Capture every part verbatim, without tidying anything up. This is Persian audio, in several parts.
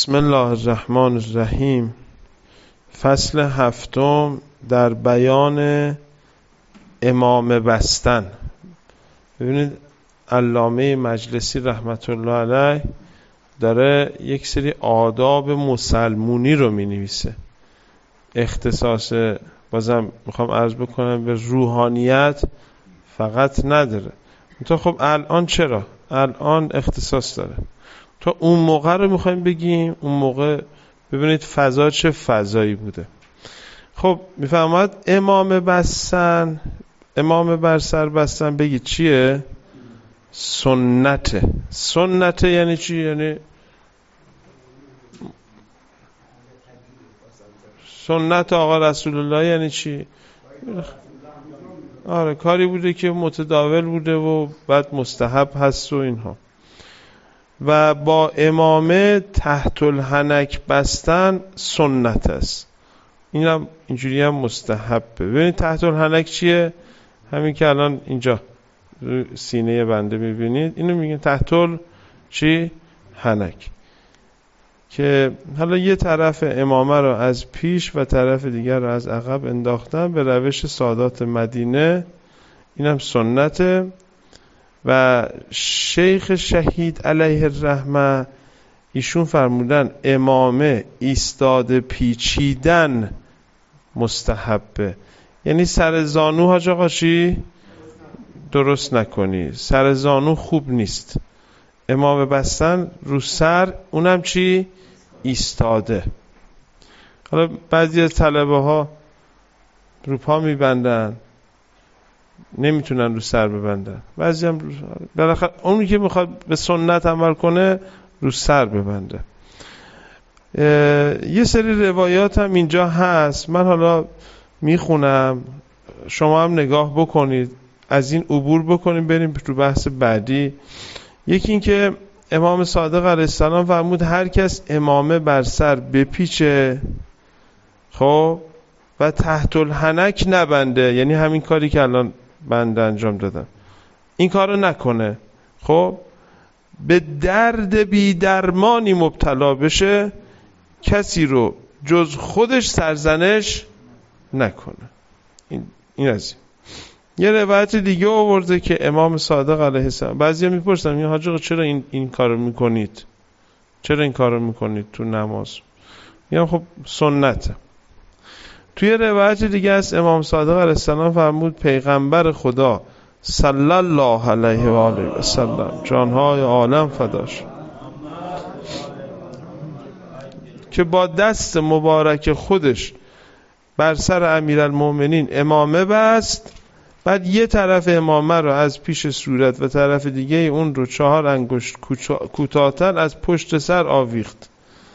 بسم الله الرحمن الرحیم. فصل هفتم در بیان امام بستن. ببینید علامه مجلسی رحمت الله علیه داره یک سری آداب مسلمونی رو می نویسه. اختصاص بازم میخوام عرض بکنم به روحانیت فقط نداره. تو خب الان چرا؟ الان اختصاص داره. تا اون موقع رو میخوایم بگیم، اون موقع ببینید فضا چه فضایی بوده. خب میفهمد امام بستن، امام بر سر بستن بگید چیه؟ سنته. سنته یعنی چی؟ یعنی سنت آقا رسول الله یعنی چی؟ آره کاری بوده که متداول بوده و بعد مستحب هست و اینها. و با امامه تحت الحنک بستن سنت است. این هم اینجوری هم مستحبه. ببینید تحت الحنک چیه؟ همین که الان اینجا سینه بنده میبینید اینو میگن تحت ال چی؟ حنک. که حالا یه طرف امامه رو از پیش و طرف دیگر رو از عقب انداختن به روش سادات مدینه. اینم سنته. و شیخ شهید علیه الرحمه ایشون فرمودن امامه ایستاده پیچیدن مستحبه. یعنی سر زانو حاج آقا چی؟ درست نکنی، سر زانو خوب نیست. امامه بستن رو سر، اونم چی؟ ایستاده. حالا بعضی از طلبه ها رو پا میبندن، نمیتونن رو سر ببندن. بعضی هم رو سر. بالاخره اونی که میخواد به سنت عمل کنه رو سر ببنده. یه سری روایات هم اینجا هست، من حالا میخونم شما هم نگاه بکنید، از این عبور بکنیم بریم رو بحث بعدی. یکی این که امام صادق علیه السلام فرمود هر کس امامه بر سر بپیچه خب و تحت الحنک نبنده، یعنی همین کاری که الان بنده انجام دادم، این کارو نکنه، خب به درد بی درمانی مبتلا بشه، کسی رو جز خودش سرزنش نکنه. این این از این. یه روایت دیگه آورده که امام صادق علیه السلام، بعضیا میپرسن این حاج آقا چرا این این کارو میکنید؟ چرا این کارو میکنید تو نماز؟ میگم خب سنته. توی روایت دیگه است امام صادق علیه السلام فرمود پیغمبر خدا صلی الله علیه و آله و سلم جانهای عالم فداش که با دست مبارک خودش بر سر امیرالمومنین امامه بست، بعد یه طرف امامه رو از پیش صورت و طرف دیگه اون رو چهار انگشت کوتاه‌تر از پشت سر آویخت.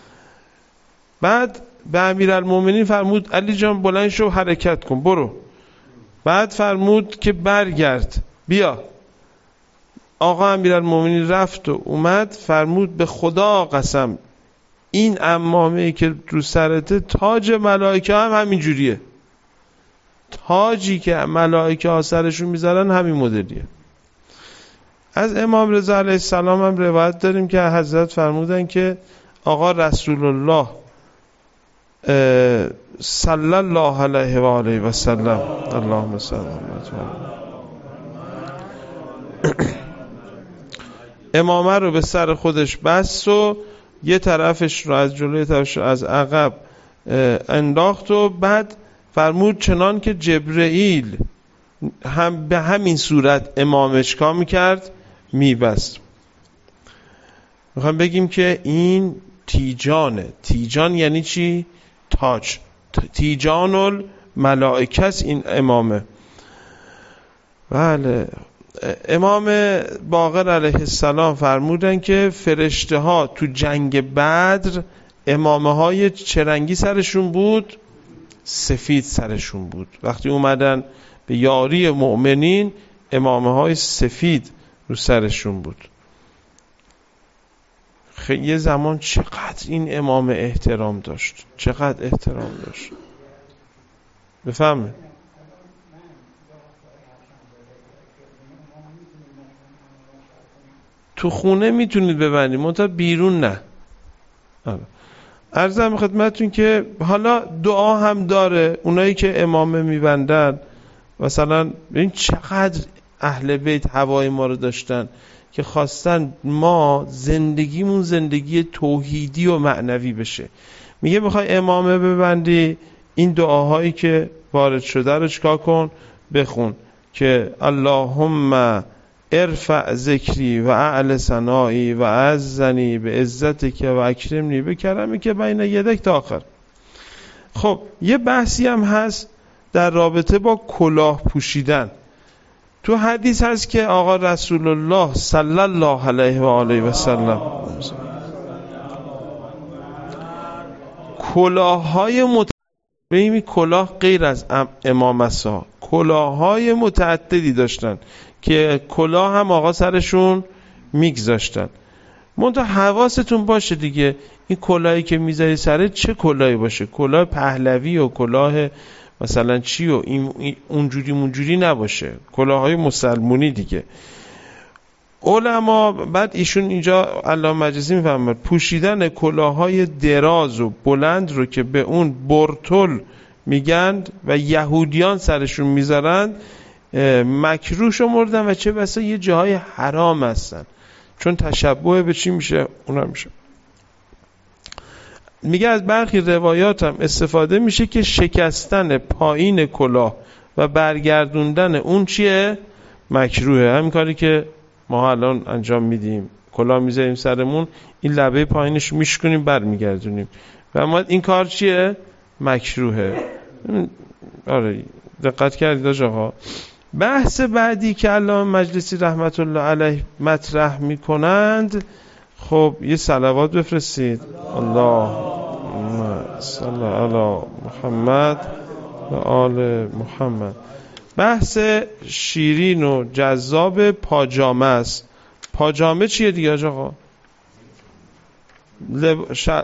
بعد به امیرالمومنین فرمود علی جان بلند شو حرکت کن برو. بعد فرمود که برگرد بیا. آقا امیرالمومنین رفت و اومد، فرمود به خدا قسم این عمامه‌ای که رو سرته تاج ملائکه هم همین جوریه. تاجی که ملائکه ها سرشون میذارن همین مدلیه. از امام رضا علیه السلام هم روایت داریم که حضرت فرمودن که آقا رسول الله صلی الله علیه و آله و سلم اللهم صل علی امامه رو به سر خودش بست و یه طرفش رو از جلوی طرفش رو از عقب انداخت و بعد فرمود چنان که جبرئیل هم به همین صورت امامه چکار میکرد؟ میبست. میخوام بگیم که این تیجانه. تیجان یعنی چی؟ تاج. تیجان الملائکه است این امامه. بله. امام باقر علیه السلام فرمودن که فرشته ها تو جنگ بدر امامه های چه رنگی سرشون بود؟ سفید سرشون بود. وقتی اومدن به یاری مؤمنین امامه های سفید رو سرشون بود. خیلی یه زمان چقدر این امامه احترام داشت، چقدر احترام داشت. بفهمه تو خونه میتونید ببندید منتها بیرون نه. عرضم خدمتون که حالا دعا هم داره. اونایی که امامه میبندن، مثلا این چقدر اهل بیت هوای ما رو داشتن که خواستن ما زندگیمون زندگی توحیدی و معنوی بشه. میگه میخوای امامه ببندی، این دعاهایی که وارد شده رو چکار کن؟ بخون که اللهم ارفع ذکری و اعل ثنایی و اعزنی به عزتک و اکرمنی به کرمک بین یدک تا آخر. خب یه بحثی هم هست در رابطه با کلاه پوشیدن. تو حدیث هست که آقا رسول الله صلی الله علیه و آله و سلم کلاه‌های مت... ببینید کلاه غیر از امامت ها، کلاه‌های متعددی داشتن که کلاه هم آقا سرشون میگذاشتن. منتها حواستون باشه دیگه، این کلاهی که میذاری سرت چه کلاهی باشه، کلاه پهلوی و کلاه مثلا چی و این اونجوری مونجوری نباشه، کلاه‌های مسلمونی دیگه. علما بعد ایشون اینجا علامه مجلسی میفهمد پوشیدن کلاه‌های دراز و بلند رو که به اون برتل میگند و یهودیان سرشون میذارند مکروه شمردن و چه بسا یه جاهای حرام هستن، چون تشبه به چی میشه؟ اونا میشه. میگه از برخی روایات هم استفاده میشه که شکستن پایین کلاه و برگردوندن اون چیه؟ مکروهه. همین کاری که ما الان انجام میدیم، کلاه میذاریم سرمون، این لبه پایینش میشکنیم برمیگردونیم و ما این کار چیه؟ مکروهه. آره دقت کردید آقا؟ بحث بعدی که علامه مجلسی رحمت الله علیه مطرح میکنند، خب یه صلوات بفرستید. اللهم صل علی محمد و آل محمد. بحث شیرین و جذاب پاجامه است. پاجامه چیه دیگه آقا؟ لب... شل...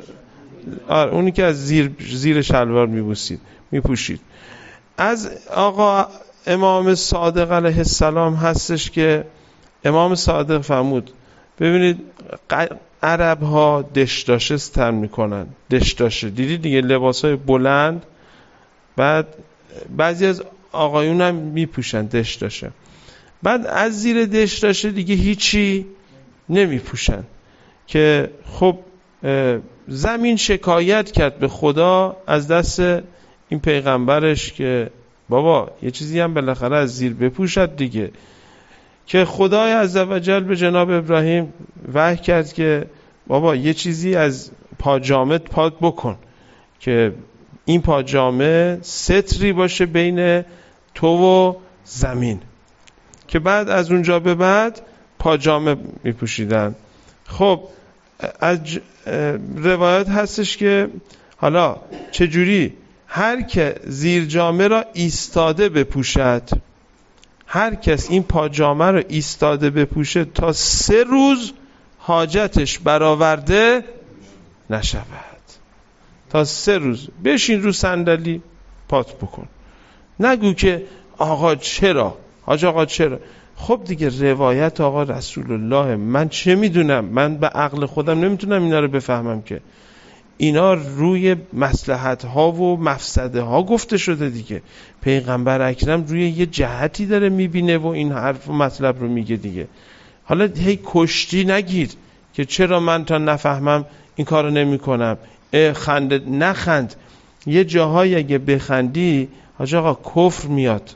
آره اونی که از زیر زیر شلوار میبوسید میپوشید. از آقا امام صادق علیه السلام هستش که امام صادق فرمود ببینید عرب ها دشداشه ستر میکنن. دشداشه دیدید دیگه، لباس های بلند، بعد بعضی از آقایون هم میپوشن دشداشه، بعد از زیر دشداشه دیگه هیچی نمیپوشن. که خب زمین شکایت کرد به خدا از دست این پیغمبرش که بابا یه چیزی هم بالاخره از زیر بپوشد دیگه. که خدای عزوجل به جناب ابراهیم وحی کرد که بابا یه چیزی از پاجامه پات بکن که این پاجامه ستری باشه بین تو و زمین. که بعد از اونجا به بعد پاجامه میپوشیدن. خب از روایت هستش که حالا چجوری هر که زیر جامه را ایستاده بپوشد، هر کس این پاجامه را ایستاده بپوشه تا سه روز حاجتش برآورده نشود. تا سه روز بشین رو صندلی پات بکن، نگو که آقا چرا حاج آقا چرا. خب دیگه روایت آقا رسول الله، من چه میدونم، من به عقل خودم نمیتونم اینا رو بفهمم که اینا روی مصلحت ها و مفسده ها گفته شده دیگه. پیغمبر اکرم روی یه جهتی داره میبینه و این حرف و مطلب رو میگه دیگه. حالا هی کشتی نگیر که چرا من تا نفهمم این کارو نمی کنم. خند نخند، یه جاهایی اگه بخندی حاج آقا کفر میاد،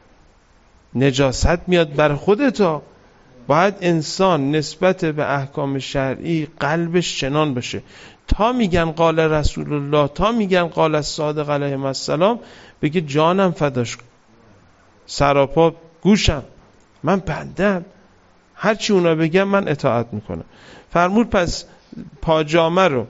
نجاست میاد بر خودتا. باید انسان نسبت به احکام شرعی قلبش چنان باشه تا میگن قال رسول الله، تا میگن قال الصادق علیه السلام، بگه جانم فداش، سراپا گوشم، من بندم، هرچی اونا بگن من اطاعت میکنم. فرمود پس پاجامه رو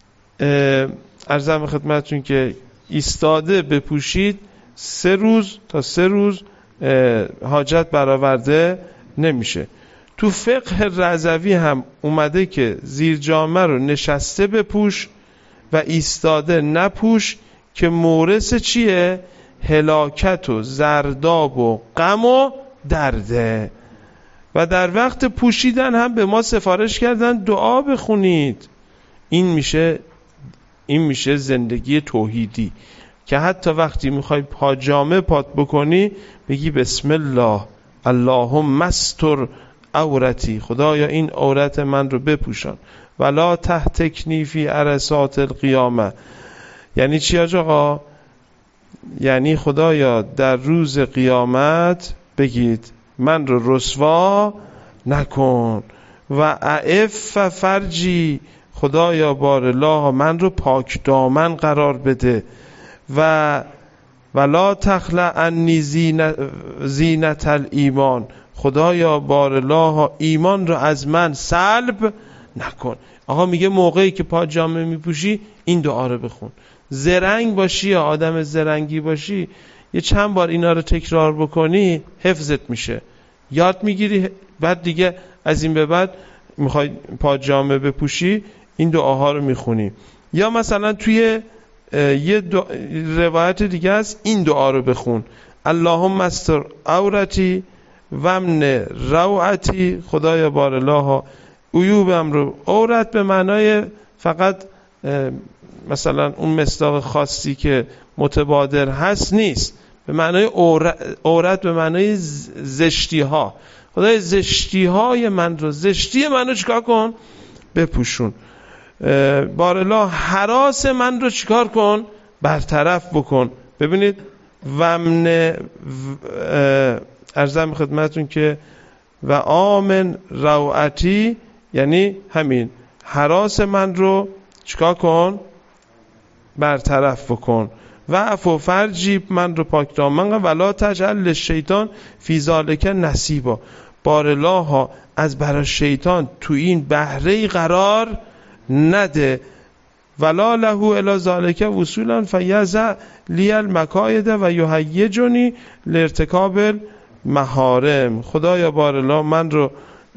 عرضم خدمتتون که ایستاده بپوشید، سه روز تا سه روز حاجت برآورده نمیشه. تو فقه رضوی هم اومده که زیر جامه رو نشسته بپوش و ایستاده نپوش که مورث چیه؟ هلاکت و زرداب و غم و درده. و در وقت پوشیدن هم به ما سفارش کردن دعا بخونید. این میشه این میشه زندگی توحیدی که حتی وقتی میخوای پاجامه پات بکنی بگی بسم الله اللهم استر عورتی، خدایا این عورت من رو بپوشان، ولا تهتکنی فی عرصات القیامه. یعنی چی آقا؟ یعنی خدایا در روز قیامت بگید من رو رسوا نکن. و اعف فرجی، خدایا بارالله من رو پاک دامن قرار بده. و ولا تخلع عنی زینت الایمان، خدایا بارالله ایمان رو از من سلب نکن. آقا میگه موقعی که پاجامه میپوشی این دعا رو بخون. زرنگ باشی یا آدم زرنگی باشی یه چند بار اینا رو تکرار بکنی حفظت میشه، یاد میگیری. بعد دیگه از این به بعد میخوای پاجامه بپوشی این دعاها رو میخونی. یا مثلا توی یه روایت دیگه است این دعا رو بخون: اللهم استر عورتی وامن روعتی، خدایا بارالله عیوبم رو. عورت به معنای فقط مثلا اون مصداق خاصی که متبادر هست نیست، به معنای عورت به معنای زشتی ها. خدای زشتی های من رو، زشتی من رو چیکار کن؟ بپوشون. بارالله هراس من رو چیکار کن؟ برطرف بکن. ببینید ومن عرضم خدمتون که و آمن روعتی یعنی همین هراس من رو چیکار کن؟ برطرف بکن. و عفو فرجی من رو پاک دامن، ولا تجعل للشیطان فی ذلک نصیبا، بارالله ها از برای شیطان تو این بهره قرار نده. ولا له الی ذلک وصولا فیضع لی المکاید و یهیجنی لارتکاب المحارم، خدایا بارالله من رو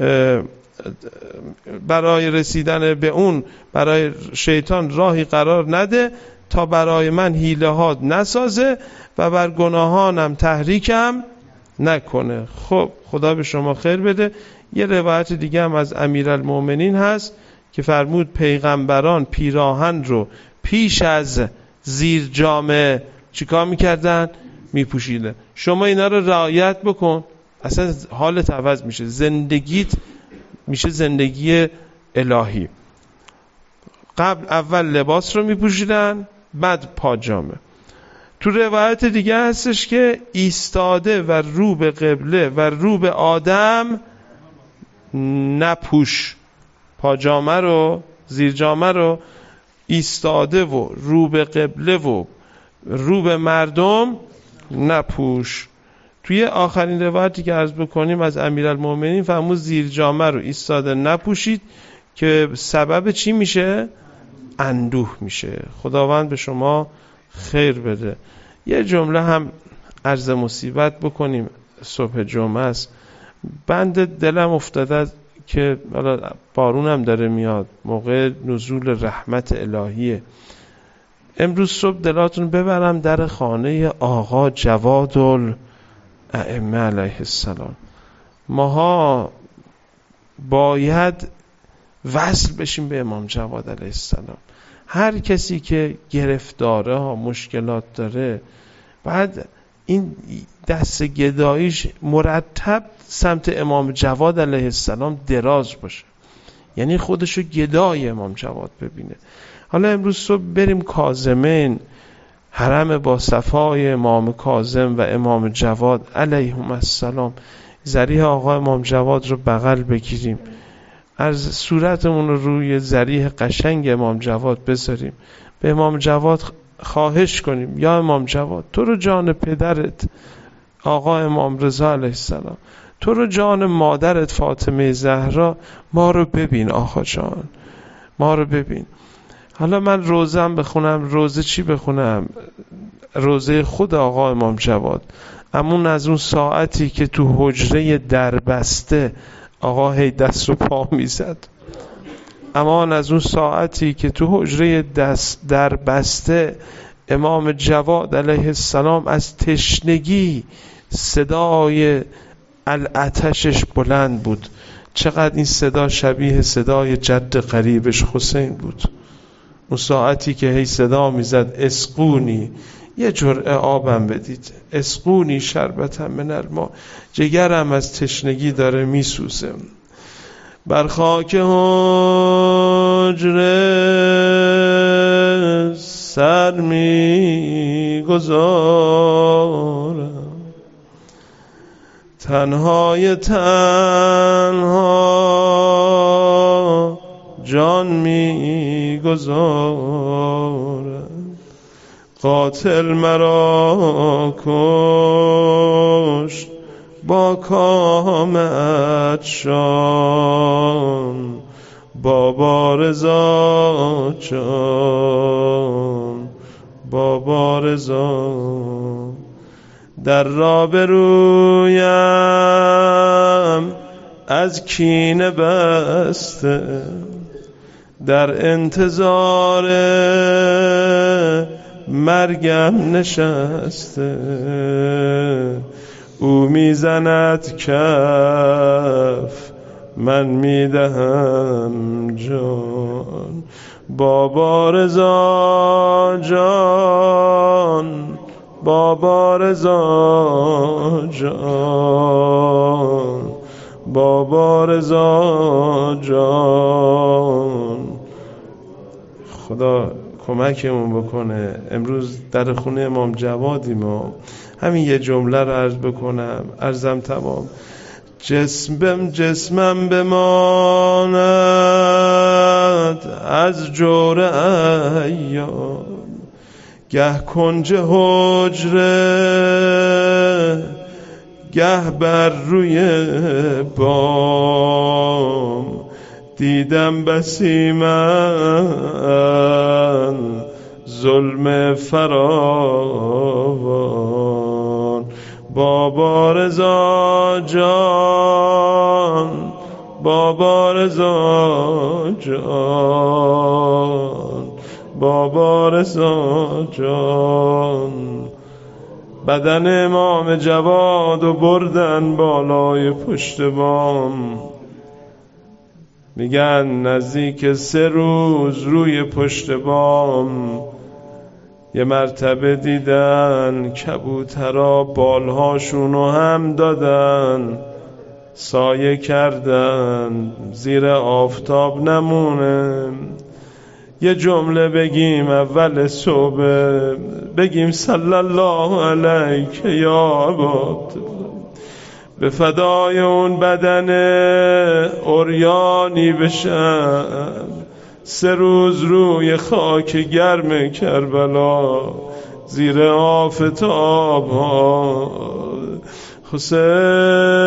برای رسیدن به اون برای شیطان راهی قرار نده تا برای من حیله ها نسازه و بر گناهانم تحریکم نکنه. خب خدا به شما خیر بده. یه روایت دیگه هم از امیرالمومنین هست که فرمود پیغمبران پیراهن رو پیش از زیر جامه چیکار میکردن؟ میپوشیدن. شما اینا رو رعایت بکن، اصلا حالت عوض میشه، زندگیت میشه زندگی الهی. قبل اول لباس رو میپوشیدن بعد پاجامه. تو روایت دیگه هستش که ایستاده و رو به قبله و رو به آدم نپوش. پاجامه رو، زیر جامه رو ایستاده و رو به قبله و رو به مردم نپوش. توی آخرین روایتی که عرض بکنیم از امیرالمومنین فرمود زیر جامه رو ایستاده نپوشید که سبب چی میشه؟ اندوه میشه. خداوند به شما خیر بده. یه جمله هم عرض مصیبت بکنیم، صبح جمعه است. بند دلم افتاده که بارون هم داره میاد، موقع نزول رحمت الهیه. امروز صبح دلاتون ببرم در خانه آقا جواد الائمه علیه السلام. ماها باید وصل بشیم به امام جواد علیه السلام. هر کسی که گرفتاره ها مشکلات داره بعد این دست گداییش مرتب سمت امام جواد علیه السلام دراز باشه، یعنی خودشو گدای امام جواد ببینه. حالا امروز صبح بریم کاظمین، حرم با صفای امام کاظم و امام جواد علیهم السلام، ذریح آقا امام جواد رو بغل بگیریم، از صورتمون رو روی ذریح قشنگ امام جواد بذاریم، به امام جواد خواهش کنیم یا امام جواد تو رو جان پدرت آقا امام رضا علیه السلام، تو رو جان مادرت فاطمه زهرا، ما رو ببین آقا جان، ما رو ببین. حالا من روزم بخونم، روزه چی بخونم؟ روزه خود آقا امام جواد. امون از اون ساعتی که تو حجره دربسته آقا هی دست و پا میزد، امان از اون ساعتی که تو حجره دست دربسته امام جواد علیه السلام از تشنگی صدای العطشش بلند بود. چقدر این صدا شبیه صدای جد قریبش حسین بود. اون ساعتی که هی صدا میزد اسقونی، یه جرعه آبم بدید، اسقونی شربتم من الماء، جگرم از تشنگی داره میسوزه. بر خاک حجره سر میگذارم، تنهای تنها جان میگذارم. قاتل مرا کشت با کامت شان، بابا رضا جان، بابا رضا. در راه برویم از کینه بسته، در انتظار مرگم نشسته. او میزند کف من میدهم جان، بابا رضا جان، بابا رضا جان، بابا رضا جان. خدا کمکمون بکنه. امروز در خونه امام جوادیم ما، همین یه جمله رو عرض بکنم، عرضم تمام. جسمم جسمم بماند از جور ایام، گه کنج حجره گه بر روی بام. دیدم بسی من ظلم فراوان، بابا رضا جان، بابا رضا جان، بابا رضا جان. بدن امام جواد و بردن بالای پشت بام، میگن نزدیک سه روز روی پشت بام. یه مرتبه دیدن کبوترا بالهاشونو هم دادن، سایه کردن زیر آفتاب نمونه. یه جمله بگیم اول صبح، بگیم صلی الله علیک یا ابا، به فدای اون بدن عریانی بشم. سه روز روی خاک گرم کربلا زیر آفتاب ها. حسین